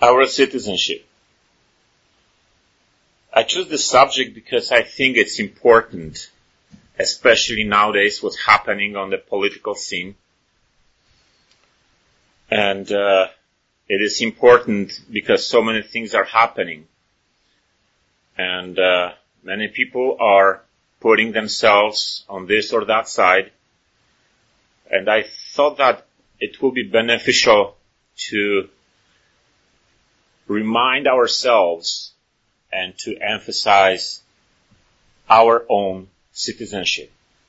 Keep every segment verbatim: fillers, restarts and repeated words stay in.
Our citizenship. I choose this subject because I think it's important, especially nowadays what's happening on the political scene. And uh, it is important because so many things are happening. And uh, many people are putting themselves on this or that side. And I thought that it will be beneficial to remind ourselves and to emphasize our own citizenship.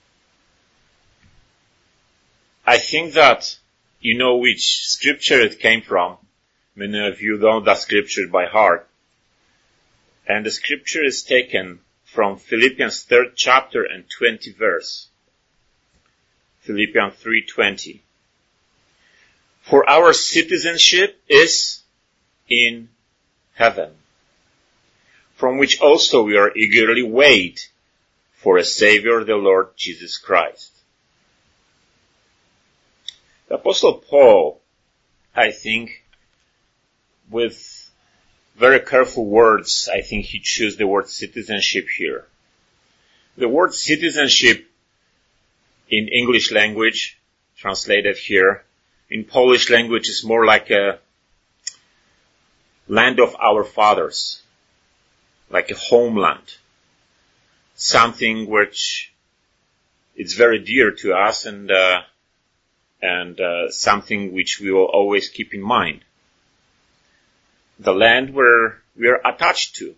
I think that you know which scripture it came from. Many of you know that scripture by heart. And the scripture is taken from Philippians third chapter and twentieth verse. Philippians three twenty. For our citizenship is in heaven, from which also we are eagerly wait for a Savior, the Lord Jesus Christ. The Apostle Paul, I think, with very careful words, I think he chose the word citizenship here. The word citizenship in English language, translated here, in Polish language is more like a land of our fathers, like a homeland, something which is very dear to us and uh, and uh, something which we will always keep in mind. The land where we are attached to.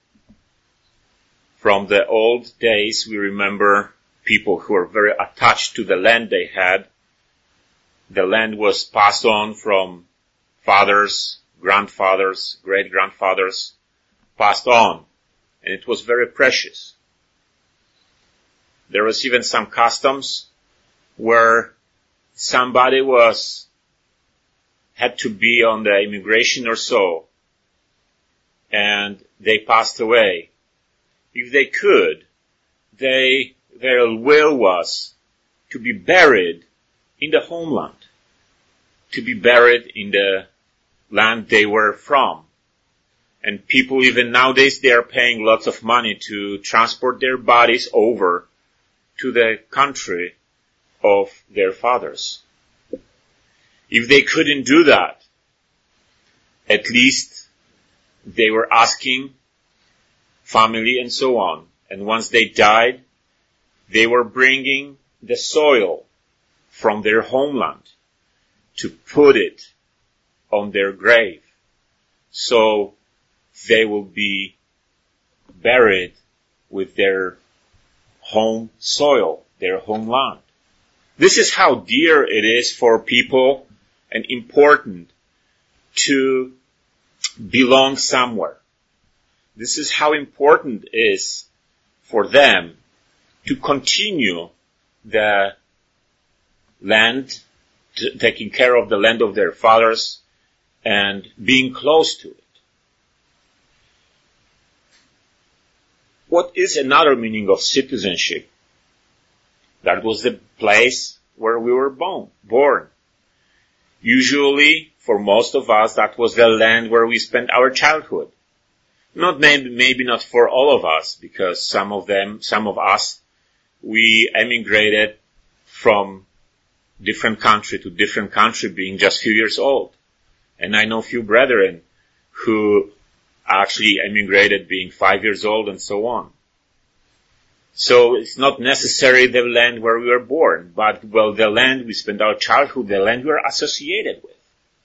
From the old days, we remember people who are very attached to the land they had. The land was passed on from fathers, grandfathers, great-grandfathers, passed on. And it was very precious. There was even some customs where somebody was, had to be on the immigration or so, and they passed away. If they could, they, their will was to be buried in the homeland, to be buried in the land they were from. And people even nowadays, they are paying lots of money to transport their bodies over to the country of their fathers. If they couldn't do that, at least they were asking family and so on. And once they died, they were bringing the soil from their homeland to put it on their grave. So they will be buried with their home soil, their homeland. This is how dear it is for people and important to belong somewhere. This is how important it is for them to continue the land, t- taking care of the land of their fathers and being close to it. What is another meaning of citizenship? That was the place where we were born. born. Usually, for most of us, that was the land where we spent our childhood. Not maybe, maybe not for all of us, because some of them, some of us, we emigrated from different country to different country being just few years old. And I know few brethren who actually emigrated being five years old and so on. So it's not necessarily the land where we were born, but, well, the land we spent our childhood, the land we are associated with.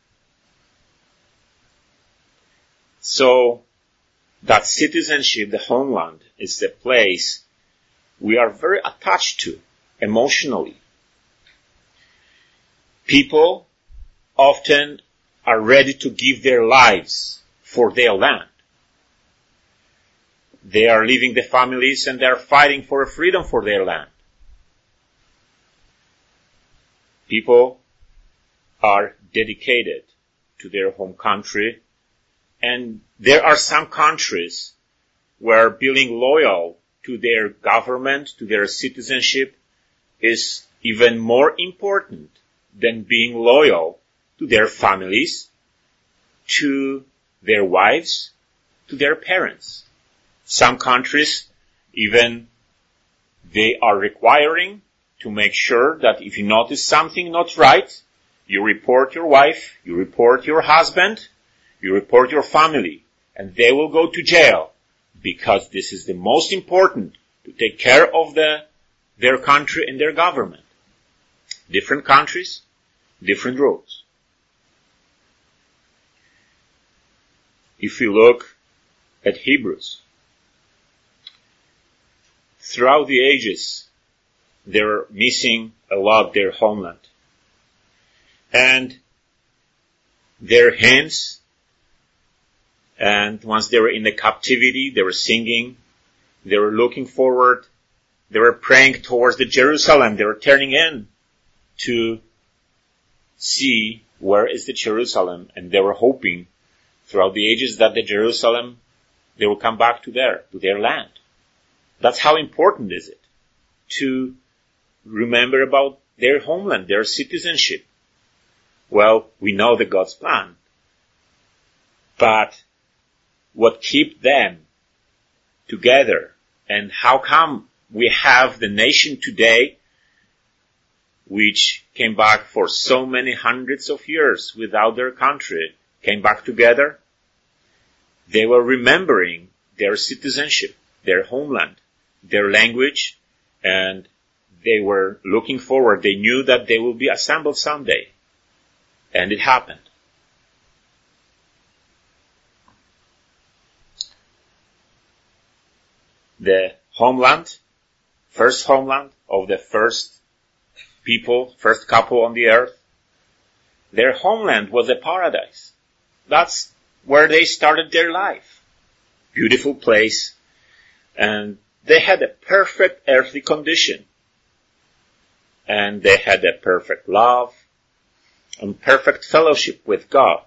So that citizenship, the homeland, is the place we are very attached to emotionally. People often are ready to give their lives for their land. They are leaving the families and they are fighting for a freedom for their land. People are dedicated to their home country, and there are some countries where being loyal to their government, to their citizenship, is even more important than being loyal to their families, to their wives to their parents. Some countries even they are requiring to make sure that if you notice something not right, you report your wife, you report your husband, you report your family, and they will go to jail, because this is the most important, to take care of the, their country and their government. Different countries, different rules. If you look at Hebrews, throughout the ages, they're missing a lot their homeland. And their hymns, and once they were in the captivity, they were singing, they were looking forward, they were praying towards the Jerusalem, they were turning in to see where is the Jerusalem, and they were hoping throughout the ages that the Jerusalem, they will come back to their, to their land. That's how important is it to remember about their homeland, their citizenship. Well, we know the God's plan, but what keep them together, and how come we have the nation today which came back for so many hundreds of years without their country, came back together? They were remembering their citizenship, their homeland, their language, and they were looking forward. They knew that they will be assembled someday. And it happened. The homeland, first homeland of the first people, first couple on the earth, their homeland was a paradise. That's where they started their life. Beautiful place. And they had a perfect earthly condition. And they had a perfect love and perfect fellowship with God.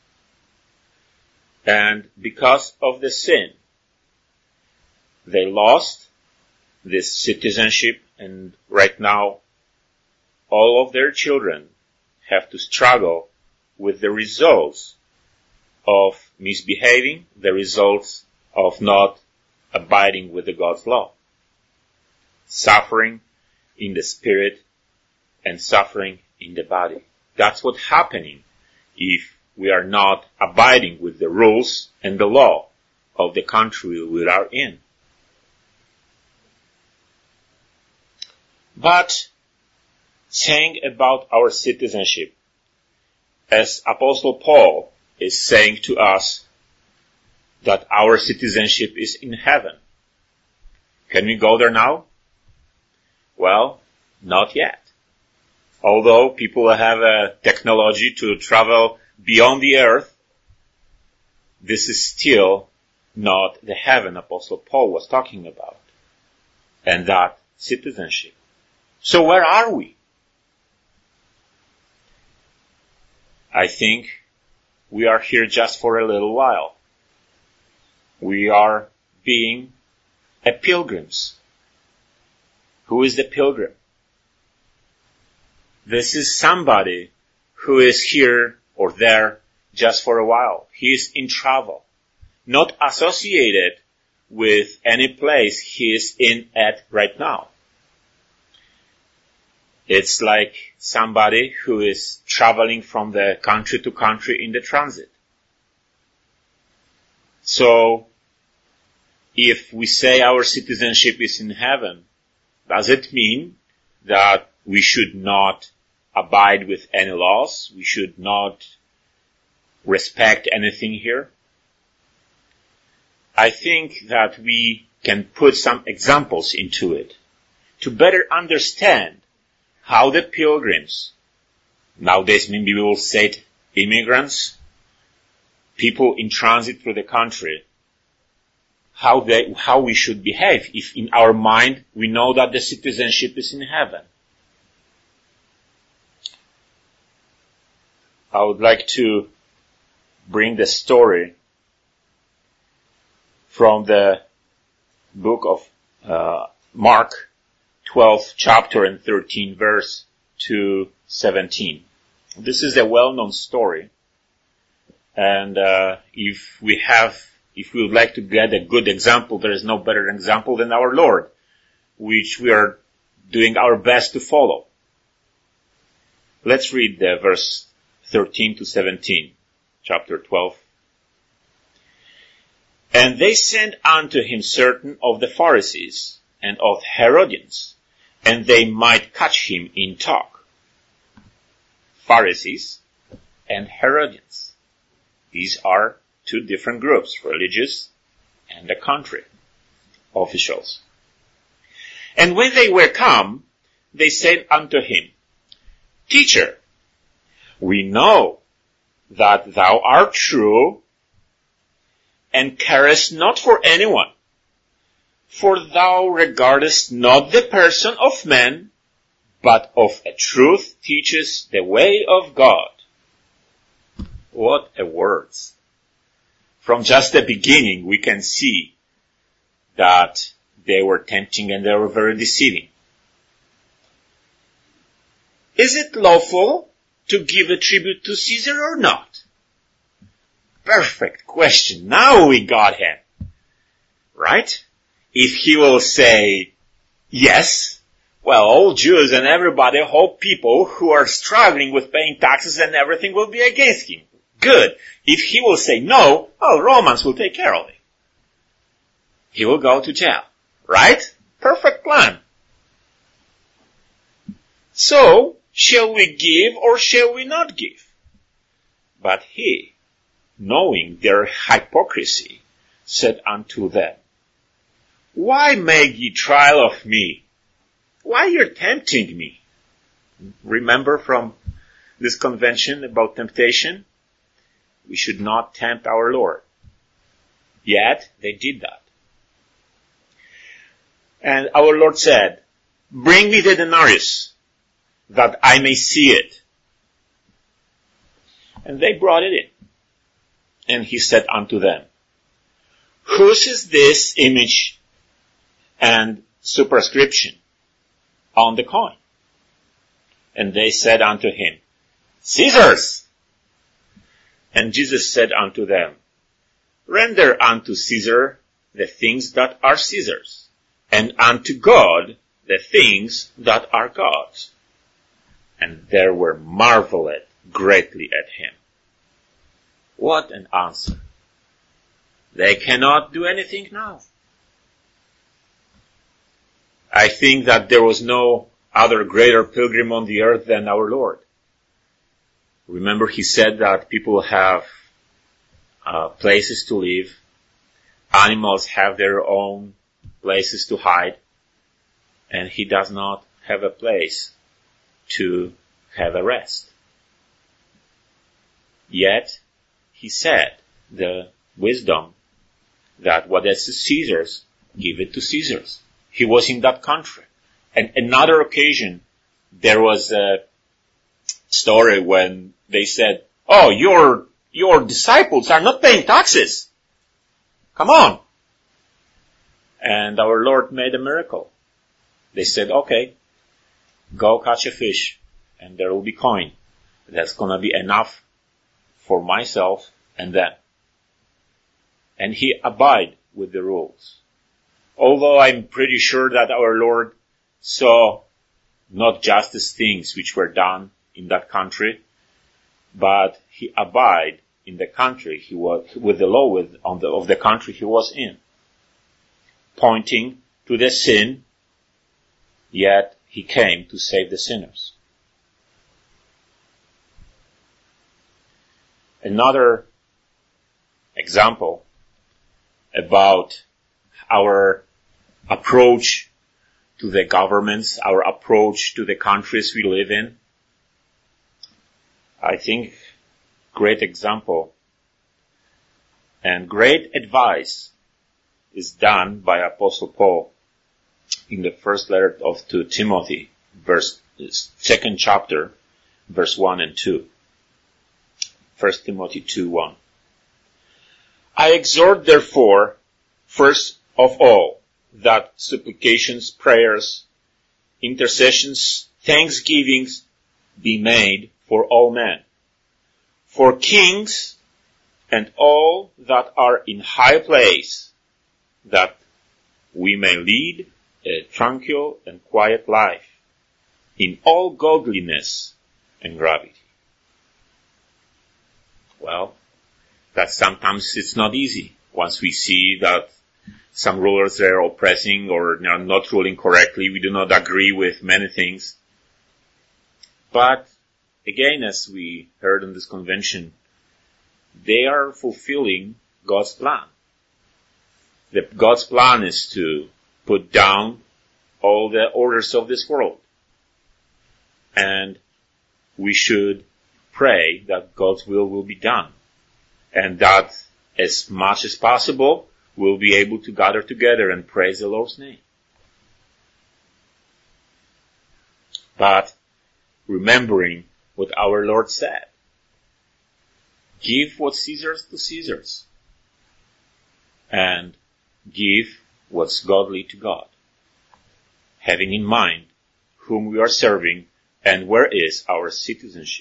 And because of the sin, they lost this citizenship, and right now all of their children have to struggle with the results of misbehaving, the results of not abiding with the God's law. Suffering in the spirit and suffering in the body. That's what's happening if we are not abiding with the rules and the law of the country we are in. But saying about our citizenship, as Apostle Paul is saying to us that our citizenship is in heaven. Can we go there now? Well, not yet. Although people have a technology to travel beyond the earth, this is still not the heaven Apostle Paul was talking about. And that citizenship. So where are we? I think we are here just for a little while. We are being a pilgrims. Who is the pilgrim? This is somebody who is here or there just for a while. He is in travel, not associated with any place he is in at right now. It's like somebody who is traveling from the country to country in the transit. So, if we say our citizenship is in heaven, does it mean that we should not abide with any laws? We should not respect anything here? I think that we can put some examples into it to better understand how the pilgrims, nowadays maybe we will say it, immigrants, people in transit through the country, how they, how we should behave if in our mind we know that the citizenship is in heaven. I would like to bring the story from the book of uh, Mark, twelfth chapter and thirteenth verse to seventeen. This is a well-known story. And uh, if we have, if we would like to get a good example, there is no better example than our Lord, which we are doing our best to follow. Let's read the verse thirteen to seventeen, chapter twelve. And they sent unto him certain of the Pharisees and of Herodians, and they might catch him in talk. Pharisees and Herodians. These are two different groups, religious and the country officials. And when they were come, they said unto him, Teacher, we know that thou art true and carest not for anyone, for thou regardest not the person of men, but of a truth teachest the way of God. What a words. From just the beginning, we can see that they were tempting and they were very deceiving. Is it lawful to give a tribute to Caesar or not? Perfect question. Now we got him. Right? If he will say yes, well, all Jews and everybody, whole people who are struggling with paying taxes and everything will be against him. Good. If he will say no, well, Romans will take care of it. He will go to jail. Right? Perfect plan. So, shall we give or shall we not give? But he, knowing their hypocrisy, said unto them, Why make ye trial of me? Why you're tempting me? Remember from this convention about temptation? We should not tempt our Lord. Yet, they did that. And our Lord said, Bring me the denarius, that I may see it. And they brought it in. And he said unto them, Whose is this image and superscription on the coin? And they said unto him, Caesar's. And Jesus said unto them, Render unto Caesar the things that are Caesar's, and unto God the things that are God's. And they were marveled greatly at him. What an answer. They cannot do anything now. I think that there was no other greater pilgrim on the earth than our Lord. Remember, he said that people have uh, places to live. Animals have their own places to hide. And he does not have a place to have a rest. Yet, he said the wisdom that what is Caesar's, give it to Caesar's. He was in that country. And another occasion, there was a story when they said, oh, your, your disciples are not paying taxes. Come on. And our Lord made a miracle. They said, okay, go catch a fish and there will be coin. That's gonna be enough for myself and them. And he abide with the rules. Although I'm pretty sure that our Lord saw not just as things which were done in that country, but he abide in the country he was, with the law with, on the, of the country he was in, pointing to the sin, yet he came to save the sinners. Another example about our approach to the governments, our approach to the countries we live in. I think great example and great advice is done by Apostle Paul in the first letter of to Timothy, verse second chapter, verse one and two. First Timothy two one. I exhort therefore, first of all, that supplications, prayers, intercessions, thanksgivings be made for all men, for kings and all that are in high place, that we may lead a tranquil and quiet life in all godliness and gravity. Well, that sometimes it's not easy. Once we see that some rulers are oppressing or are not ruling correctly, we do not agree with many things. But again, as we heard in this convention, they are fulfilling God's plan. The, God's plan is to put down all the orders of this world. And we should pray that God's will will be done. And that as much as possible, we'll be able to gather together and praise the Lord's name. But remembering what our Lord said, give what Caesar's to Caesar's, and give what's godly to God, having in mind whom we are serving and where is our citizenship.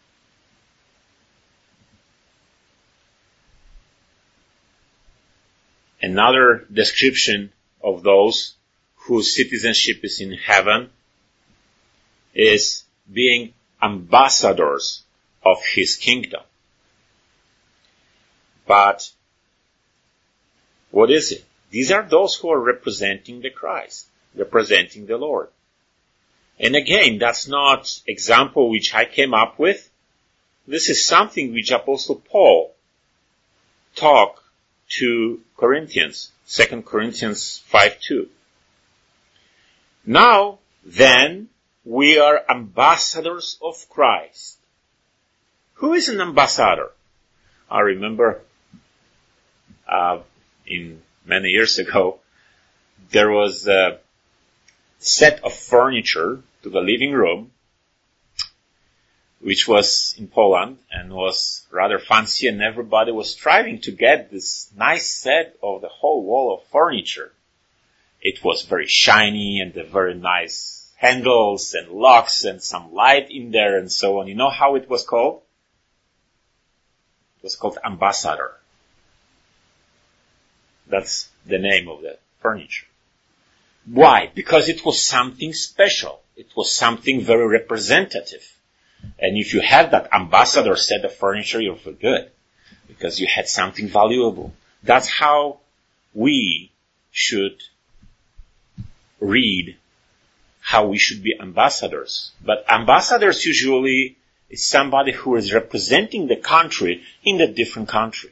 Another description of those whose citizenship is in heaven is being ambassadors of His kingdom. But what is it? These are those who are representing the Christ, representing the Lord. And again, that's not example which I came up with. This is something which Apostle Paul taught to Corinthians, Second Corinthians five two. Now, then, we are ambassadors of Christ. Who is an ambassador? I remember uh, in many years ago, there was a set of furniture to the living room, which was in Poland and was rather fancy, and everybody was striving to get this nice set of the whole wall of furniture. It was very shiny and the very nice handles and locks and some light in there and so on. You know how it was called? It was called Ambassador. That's the name of the furniture. Why? Because it was something special. It was something very representative. And if you had that ambassador set of furniture, you'll feel good because you had something valuable. That's how we should read how we should be ambassadors. But ambassadors usually is somebody who is representing the country in a different country.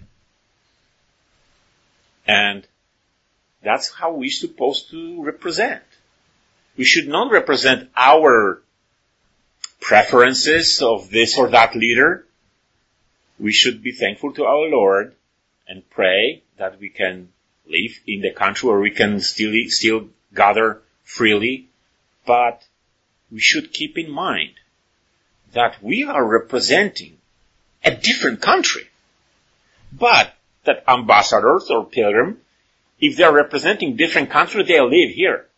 And that's how we're supposed to represent. We should not represent our preferences of this or that leader. We should be thankful to our Lord and pray that we can live in the country where we can still, still gather freely. But we should keep in mind that we are representing a different country. But that ambassadors or pilgrims, if they are representing different countries, they live here.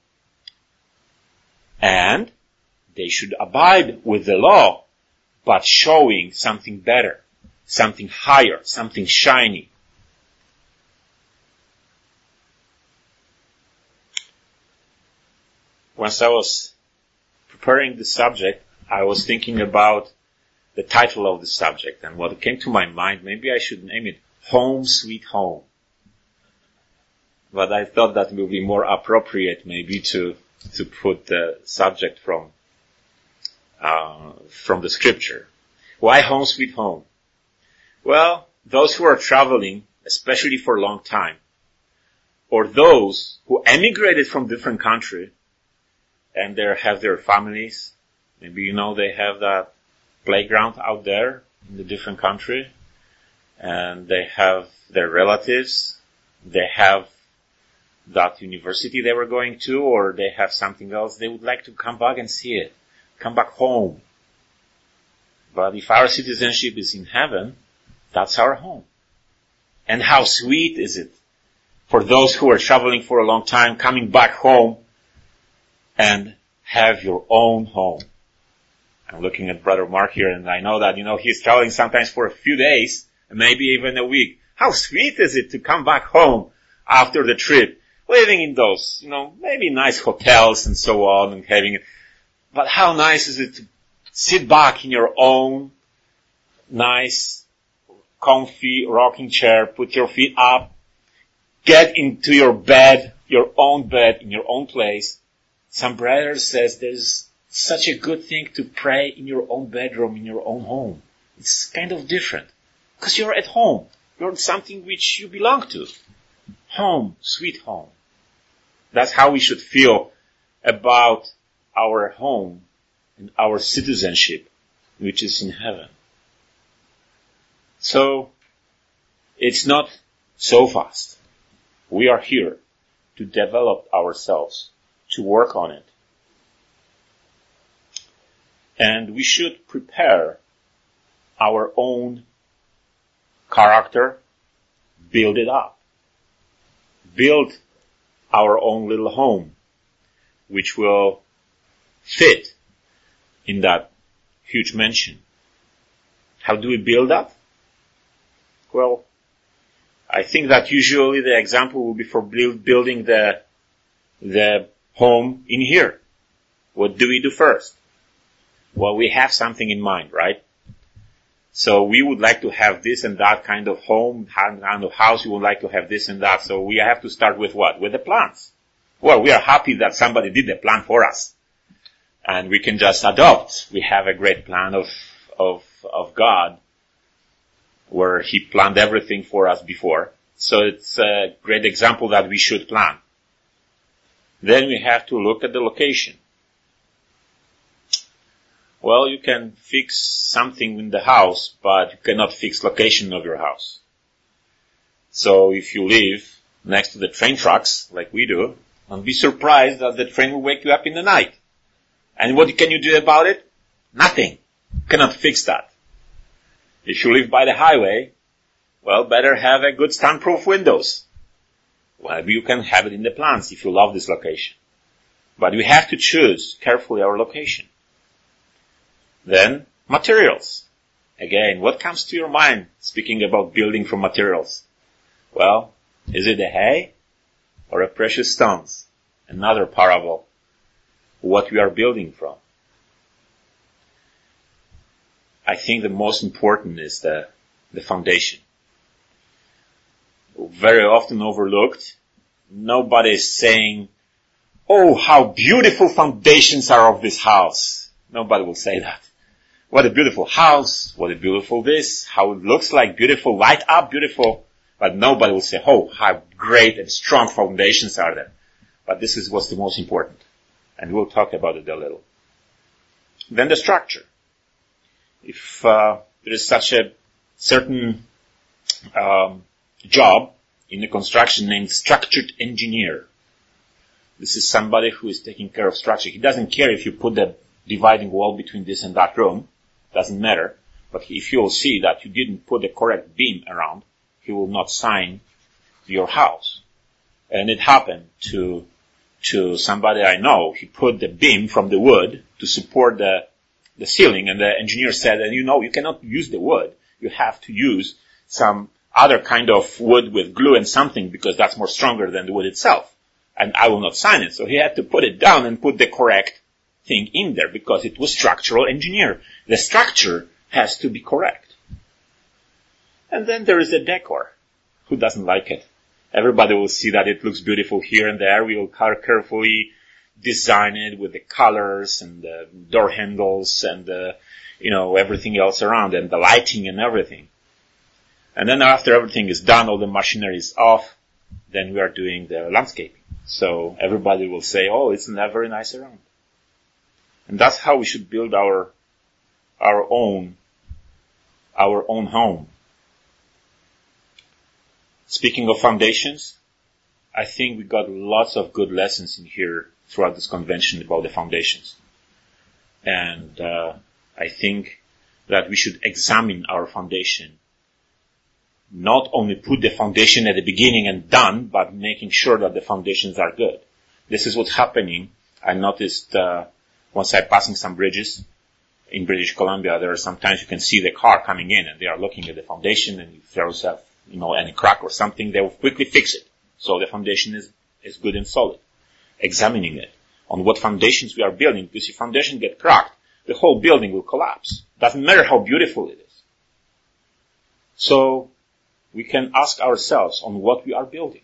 And they should abide with the law, but showing something better, something higher, something shiny. Once I was preparing the subject, I was thinking about the title of the subject, and what came to my mind, maybe I should name it Home Sweet Home. But I thought that will be more appropriate maybe to, to put the subject from, uh, from the scripture. Why Home Sweet Home? Well, those who are traveling, especially for a long time, or those who emigrated from different country, and they have their families, maybe you know they have that playground out there in the different country, and they have their relatives, they have that university they were going to, or they have something else, they would like to come back and see it, come back home. But if our citizenship is in heaven, that's our home. And how sweet is it for those who are traveling for a long time, coming back home and have your own home. I'm looking at Brother Mark here, and I know that, you know, he's traveling sometimes for a few days, and maybe even a week. How sweet is it to come back home after the trip, living in those, you know, maybe nice hotels and so on, and having, but how nice is it to sit back in your own nice, comfy rocking chair, put your feet up, get into your bed, your own bed, in your own place. Some brother says there's such a good thing to pray in your own bedroom, in your own home. It's kind of different, because you're at home. You're something which you belong to. Home, sweet home. That's how we should feel about our home and our citizenship, which is in heaven. So, it's not so fast. We are here to develop ourselves, to work on it. And we should prepare our own character, build it up. Build our own little home, which will fit in that huge mansion. How do we build that? Well, I think that usually the example will be for build, building the, the home in here. What do we do first? Well, we have something in mind, right? So we would like to have this and that kind of home, kind of house. We would like to have this and that. So we have to start with what? With the plans. Well, we are happy that somebody did the plan for us. And we can just adopt. We have a great plan of, of, of God, where He planned everything for us before. So it's a great example that we should plan. Then we have to look at the location. Well, you can fix something in the house, but you cannot fix location of your house. So if you live next to the train tracks, like we do, don't be surprised that the train will wake you up in the night. And what can you do about it? Nothing. You cannot fix that. If you live by the highway, well, better have a good stand-proof windows. Well, you can have it in the plans if you love this location. But we have to choose carefully our location. Then, materials. Again, what comes to your mind speaking about building from materials? Well, is it a hay or a precious stones? Another parable. What we are building from. I think the most important is the, the foundation. Very often overlooked. Nobody is saying, oh, how beautiful foundations are of this house. Nobody will say that. What a beautiful house, what a beautiful this, how it looks like, beautiful, light up, beautiful. But nobody will say, oh, how great and strong foundations are there. But this is what's the most important. And we'll talk about it a little. Then the structure. If uh, there is such a certain um, job in the construction named structured engineer. This is somebody who is taking care of structure. He doesn't care if you put the dividing wall between this and that room. Doesn't matter. But if you will see that you didn't put the correct beam around, he will not sign your house. And it happened to to somebody I know. He put the beam from the wood to support the the ceiling, and the engineer said, and you know, you cannot use the wood. You have to use some other kind of wood with glue and something, because that's more stronger than the wood itself. And I will not sign it. So he had to put it down and put the correct thing in there, because it was structural engineer. The structure has to be correct. And then there is the decor. Who doesn't like it? Everybody will see that it looks beautiful here and there. We will carefully design it with the colors and the door handles and the, you know, everything else around, and the lighting and everything. And then after everything is done, all the machinery is off, then we are doing the landscaping. So everybody will say, oh, it's not very nice around. And that's how we should build our, our own, our own home. Speaking of foundations, I think we got lots of good lessons in here throughout this convention about the foundations. And uh, I think that we should examine our foundation. Not only put the foundation at the beginning and done, but making sure that the foundations are good. This is what's happening. I noticed uh, once I passing some bridges, in British Columbia, there are sometimes you can see the car coming in and they are looking at the foundation, and if there's a, you know, any crack or something, they will quickly fix it. So the foundation is, is good and solid. Examining it on what foundations we are building, because if foundation get cracked, the whole building will collapse. Doesn't matter how beautiful it is. So we can ask ourselves on what we are building.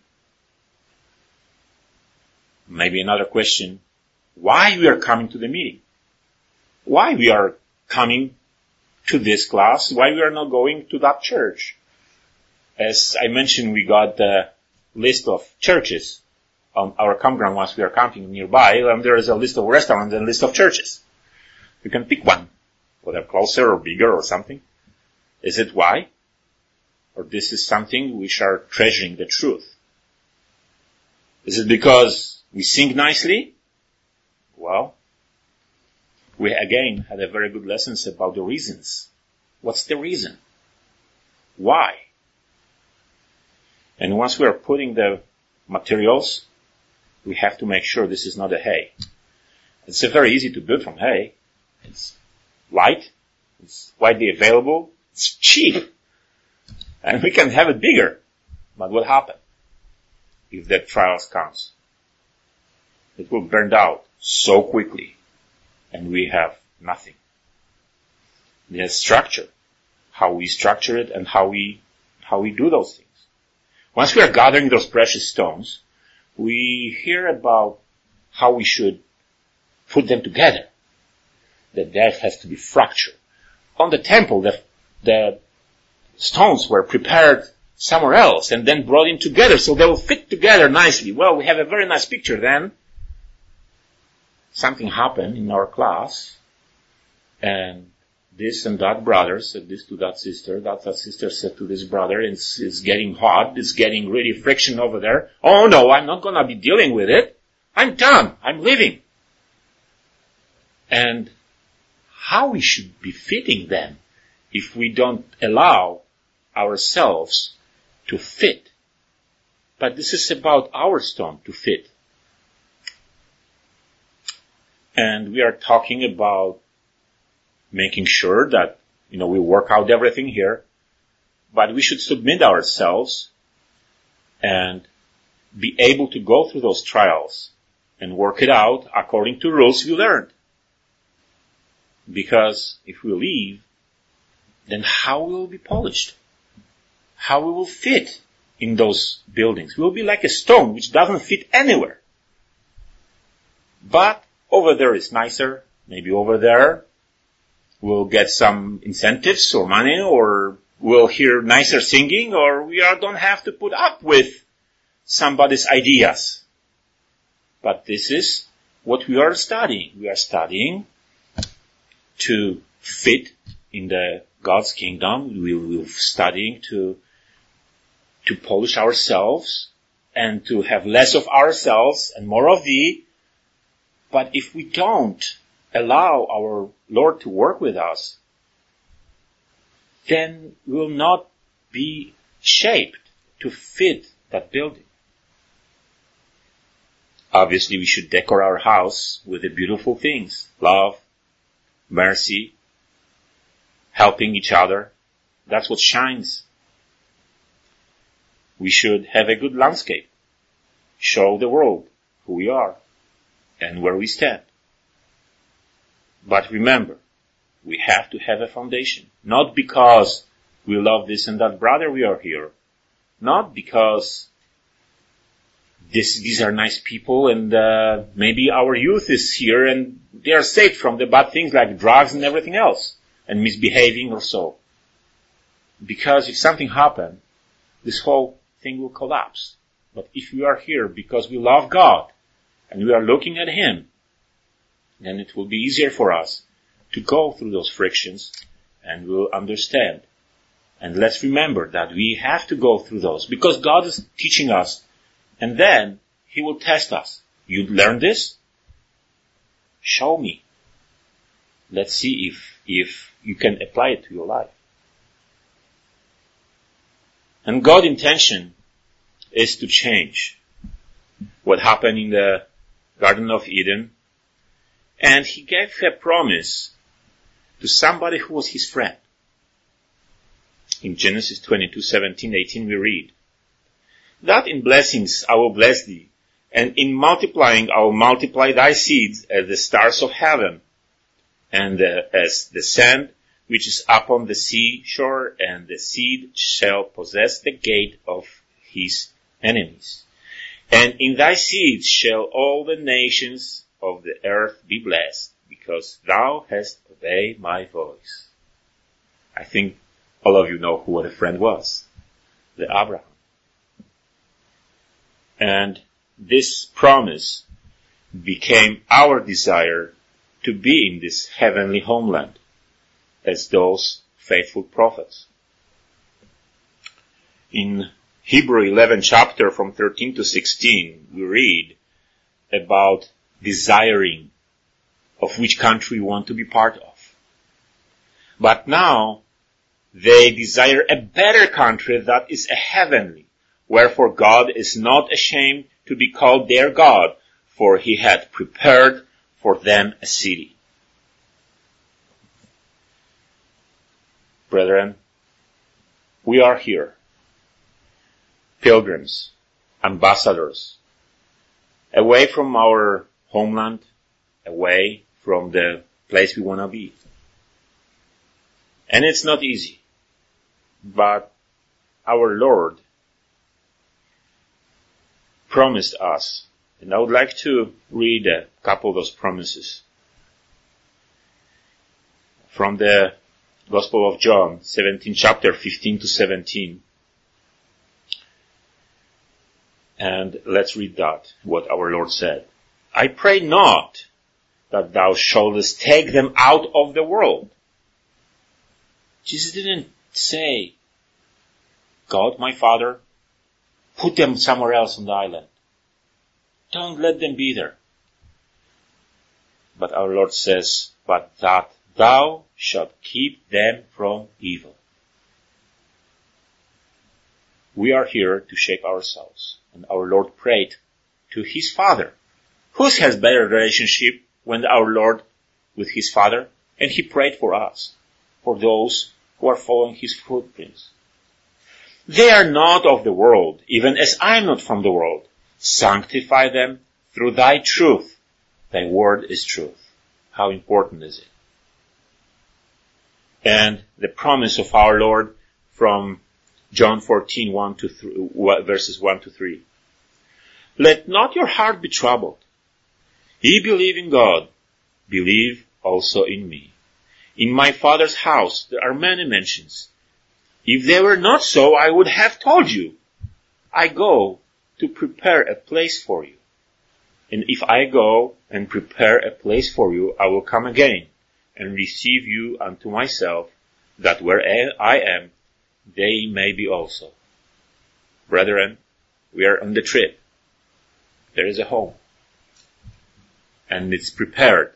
Maybe another question, why we are coming to the meeting? Why we are coming to this class? Why we are not going to that church? As I mentioned, we got the list of churches on our campground once we are camping nearby, and there is a list of restaurants and a list of churches. You can pick one, whether closer or bigger or something. Is it why? Or this is something which are treasuring the truth? Is it because we sing nicely? Well, we again had a very good lessons about the reasons. What's the reason? Why? And once we are putting the materials, we have to make sure this is not a hay. It's a very easy to build from hay. It's light. It's widely available. It's cheap. And we can have it bigger. But what happens if that trials comes? It will burn out so quickly. And we have nothing. The structure. How we structure it and how we, how we do those things. Once we are gathering those precious stones, we hear about how we should put them together. That there has to be fracture. On the temple, the, the stones were prepared somewhere else and then brought in together so they will fit together nicely. Well, we have a very nice picture then. Something happened in our class, and this and that brother said this to that sister, that, that sister said to this brother, it's, it's getting hot, it's getting really friction over there. Oh no, I'm not gonna be dealing with it. I'm done. I'm leaving. And how we should be fitting them if we don't allow ourselves to fit. But this is about our stone to fit. And we are talking about making sure that, you know, we work out everything here, but we should submit ourselves and be able to go through those trials and work it out according to rules we learned. Because if we leave, then how we will be polished? How we will fit in those buildings? We will be like a stone which doesn't fit anywhere. But over there is nicer, maybe over there we'll get some incentives or money, or we'll hear nicer singing, or we are, don't have to put up with somebody's ideas. But this is what we are studying. We are studying to fit in the God's kingdom. We will studying to to polish ourselves and to have less of ourselves and more of thee. But if we don't allow our Lord to work with us, then we will not be shaped to fit that building. Obviously, we should decorate our house with the beautiful things. Love, mercy, helping each other. That's what shines. We should have a good landscape. Show the world who we are and where we stand. But remember, we have to have a foundation. Not because we love this and that brother we are here. Not because this, these are nice people and uh, maybe our youth is here and they are saved from the bad things like drugs and everything else and misbehaving or so. Because if something happened, this whole thing will collapse. But if we are here because we love God and we are looking at Him, then it will be easier for us to go through those frictions and we'll understand. And let's remember that we have to go through those because God is teaching us, and then He will test us. You learn this? Show me. Let's see if, if you can apply it to your life. And God's intention is to change what happened in the Garden of Eden. And He gave a promise to somebody who was his friend. In Genesis twenty-two, seventeen, eighteen we read, that in blessings I will bless thee, and in multiplying I will multiply thy seeds as the stars of heaven, and uh, as the sand which is upon the seashore, and the seed shall possess the gate of his enemies. And in thy seed shall all the nations of the earth be blessed, because thou hast obeyed my voice. I think all of you know who the friend was, the Abraham. And this promise became our desire to be in this heavenly homeland as those faithful prophets. In Hebrew eleven chapter from thirteen to sixteen, we read about desiring of which country we want to be part of. But now, they desire a better country that is a heavenly, wherefore God is not ashamed to be called their God, for he had prepared for them a city. Brethren, we are here, pilgrims, ambassadors, away from our homeland, away from the place we want to be. And it's not easy, but our Lord promised us, and I would like to read a couple of those promises from the Gospel of John, seventeenth chapter, fifteen to seventeen. And let's read that, what our Lord said. I pray not that thou shouldest take them out of the world. Jesus didn't say, God, my Father, put them somewhere else on the island. Don't let them be there. But our Lord says, but that thou shalt keep them from evil. We are here to shape ourselves. And our Lord prayed to his Father. Who has better relationship than our Lord with his Father? And he prayed for us, for those who are following his footprints. They are not of the world, even as I am not from the world. Sanctify them through thy truth. Thy word is truth. How important is it? And the promise of our Lord from John fourteen, one to three, verses one to three. Let not your heart be troubled. Ye believe in God, believe also in me. In my Father's house there are many mansions. If they were not so, I would have told you. I go to prepare a place for you. And if I go and prepare a place for you, I will come again and receive you unto myself, that where I am, they may be also. Brethren, we are on the trip. There is a home. And it's prepared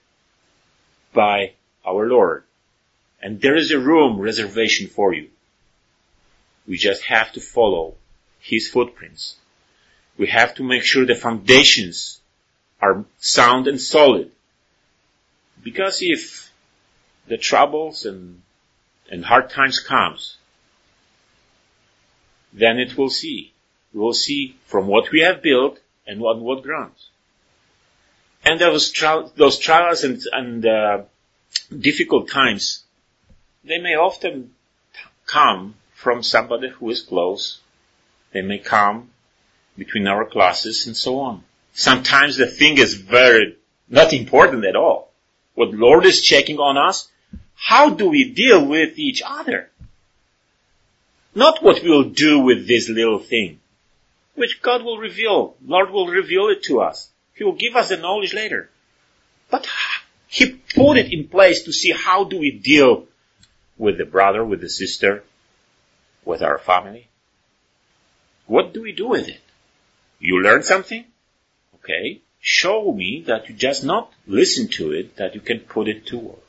by our Lord. And there is a room reservation for you. We just have to follow his footprints. We have to make sure the foundations are sound and solid. Because if the troubles and, and hard times comes, then it will see. We will see from what we have built and on what grounds. And those, tri- those trials and, and uh, difficult times, they may often t- come from somebody who is close. They may come between our classes and so on. Sometimes the thing is very not important at all. What Lord is checking on us, how do we deal with each other? Not what we'll do with this little thing, which God will reveal. Lord will reveal it to us. He will give us the knowledge later. But he put it in place to see how do we deal with the brother, with the sister, with our family. What do we do with it? You learn something? Okay. Show me that you just not listen to it, that you can put it to work.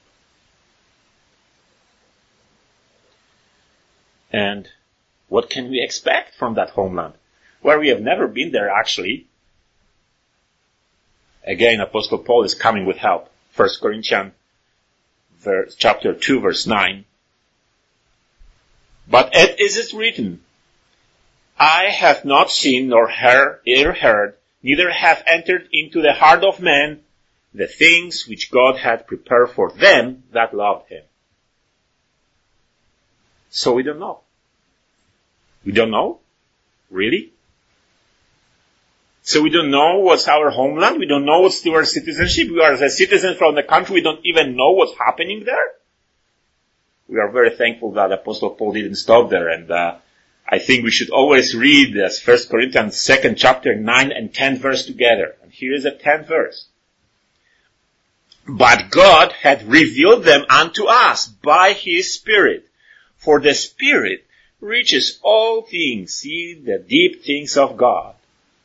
And what can we expect from that homeland? Where we have never been there actually. Again, Apostle Paul is coming with help. First Corinthians verse, chapter two, verse nine. But as it is written, eye hath not seen nor ear heard, neither hath entered into the heart of man the things which God had prepared for them that loved him. So we don't know. We don't know? Really? So we don't know what's our homeland? We don't know what's our citizenship? We are a citizen from the country, we don't even know what's happening there? We are very thankful that Apostle Paul didn't stop there, and uh, I think we should always read this First Corinthians second chapter, nine and ten verse together. And here is the tenth verse. But God had revealed them unto us by his Spirit. For the Spirit reaches all things, see the deep things of God.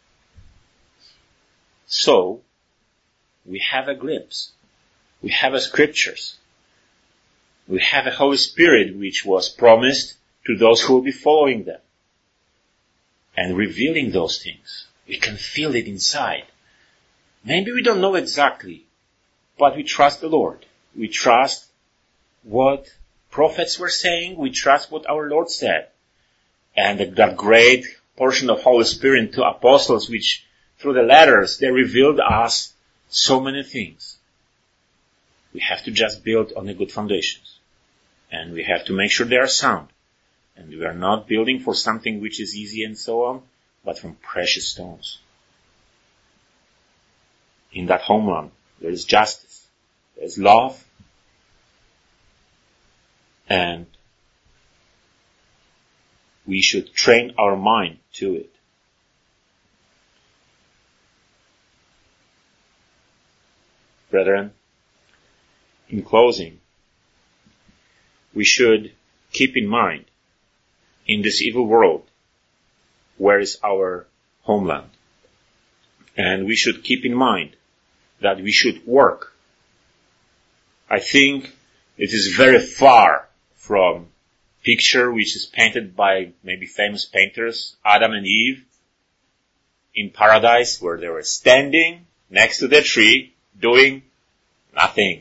So, we have a glimpse. We have a scriptures. We have a Holy Spirit which was promised to those who will be following them. And revealing those things. We can feel it inside. Maybe we don't know exactly, but we trust the Lord. We trust what prophets were saying. We trust what our Lord said. And that great portion of Holy Spirit to apostles, which through the letters, they revealed us so many things. We have to just build on the good foundations. And we have to make sure they are sound. And we are not building for something which is easy and so on, but from precious stones. In that homeland, there is justice. There is love. And we should train our mind to it. Brethren, in closing, we should keep in mind, in this evil world, where is our homeland? And we should keep in mind that we should work. I think it is very far from picture which is painted by maybe famous painters, Adam and Eve, in paradise, where they were standing next to the tree, doing nothing.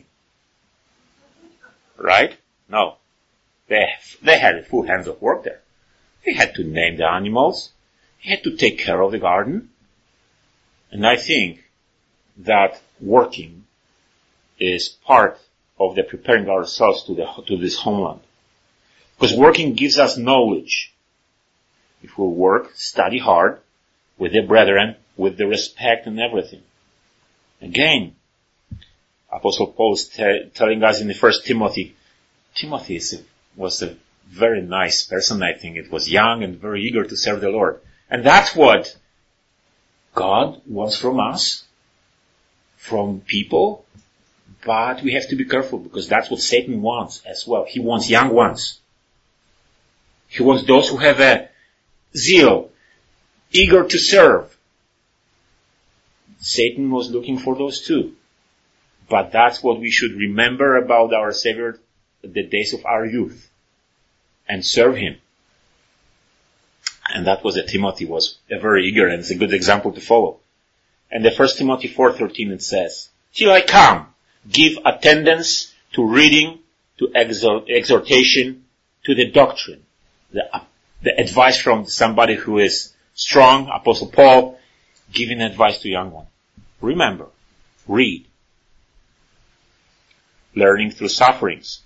Right? No. They, they had full hands of work there. They had to name the animals. They had to take care of the garden. And I think that working is part of the preparing ourselves to the, to this homeland. Because working gives us knowledge. If we work, study hard, with the brethren, with the respect and everything. Again, Apostle Paul is t- telling us in the First Timothy, Timothy is a, was a very nice person, I think. It was young and very eager to serve the Lord. And that's what God wants from us, from people. But we have to be careful, because that's what Satan wants as well. He wants young ones. He wants those who have a zeal, eager to serve. Satan was looking for those too. But that's what we should remember about our Savior at the days of our youth. And serve him. And that was that Timothy was a very eager, and it's a good example to follow. And the First Timothy four thirteen it says, till I come, give attendance to reading, to exhort, exhortation, to the doctrine. The, uh, the advice from somebody who is strong, Apostle Paul, giving advice to young ones. Remember, read. Learning through sufferings.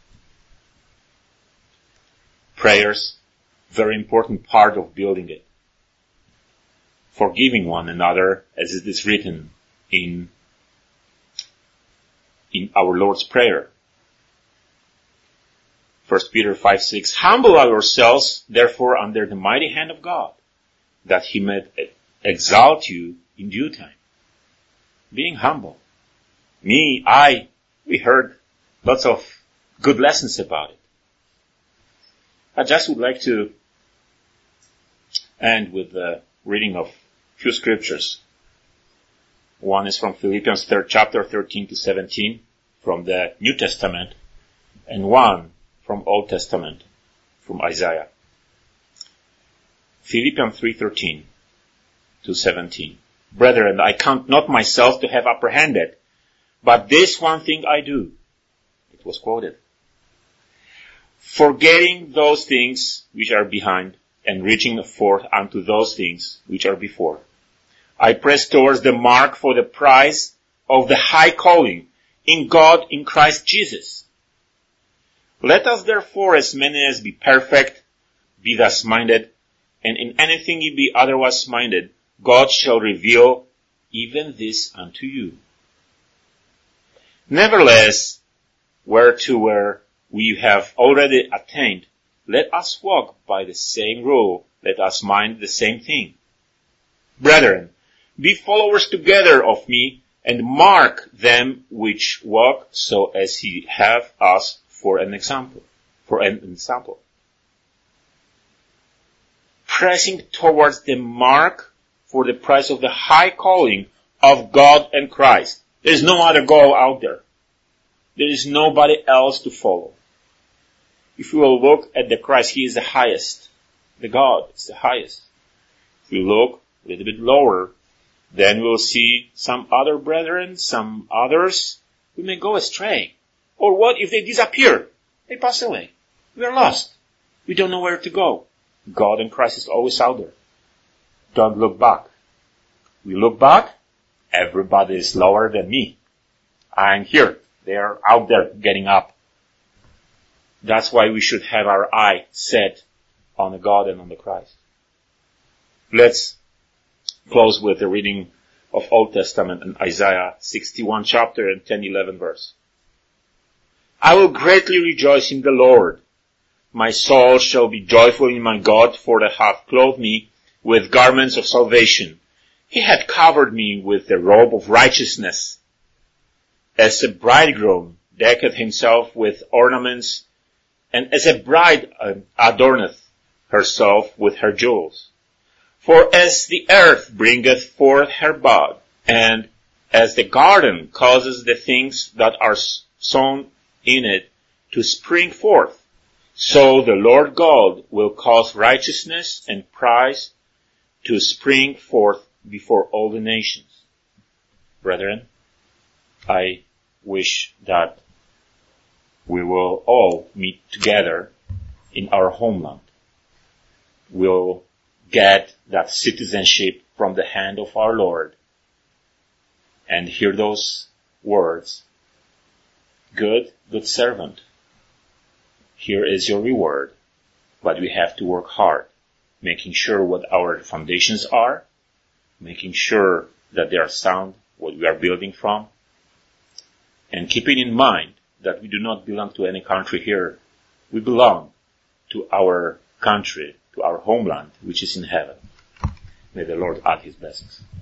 Prayers, very important part of building it. Forgiving one another, as it is written in, in our Lord's Prayer. First Peter five six, humble ourselves, therefore, under the mighty hand of God, that he may exalt you in due time. Being humble. Me, I, we heard lots of good lessons about it. I just would like to end with the reading of a few scriptures. One is from Philippians third chapter, thirteen to seventeen, from the New Testament, and one from Old Testament, from Isaiah. Philippians three thirteen to seventeen. Brethren, I count not myself to have apprehended, but this one thing I do. It was quoted. forgetting those things which are behind and reaching forth unto those things which are before. I press towards the mark for the prize of the high calling in God in Christ Jesus. Let us therefore, as many as be perfect, be thus minded, and in anything ye be otherwise minded, God shall reveal even this unto you. Nevertheless, whereto where we have already attained, let us walk by the same rule, let us mind the same thing. Brethren, be followers together of me, and mark them which walk so as he have us for an example. For an example. Pressing towards the mark for the prize of the high calling of God and Christ. There is no other goal out there. There is nobody else to follow. If we will look at the Christ, he is the highest. The God is the highest. If we look a little bit lower, then we'll see some other brethren, some others who may go astray. Or what if they disappear? They pass away. We are lost. We don't know where to go. God and Christ is always out there. Don't look back. We look back, everybody is lower than me. I'm here. They are out there getting up. That's why we should have our eye set on the God and on the Christ. Let's close with the reading of Old Testament in Isaiah sixty-one chapter and ten, eleven verse. I will greatly rejoice in the Lord. My soul shall be joyful in my God, for he hath clothed me with garments of salvation. He hath covered me with the robe of righteousness. As a bridegroom decketh himself with ornaments, and as a bride adorneth herself with her jewels. For as the earth bringeth forth her bud, and as the garden causes the things that are sown in it to spring forth, so the Lord God will cause righteousness and praise to spring forth before all the nations. Brethren, I wish that we will all meet together in our homeland. We'll get that citizenship from the hand of our Lord and hear those words, good, good servant. Here is your reward, but we have to work hard, making sure what our foundations are, making sure that they are sound, what we are building from, and keeping in mind that we do not belong to any country here. We belong to our country, to our homeland, which is in heaven. May the Lord add his blessings.